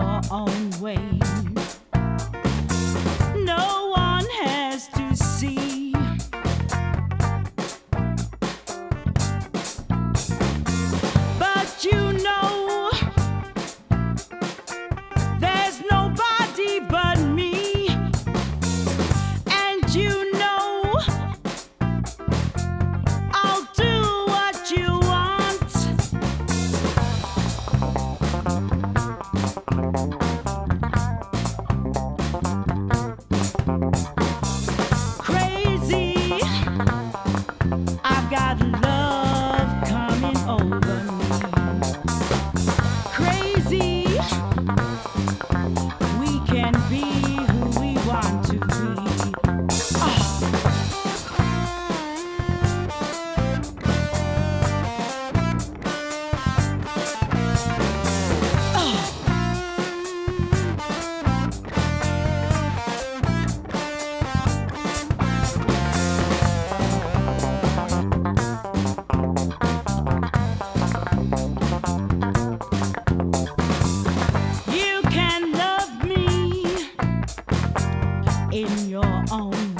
your own way. No one has to see. But you know, there's nobody but me. And you know, I'll do what you want. Crazy, I've got love coming over me. Crazy, we can be who we want to be. You can love me in your own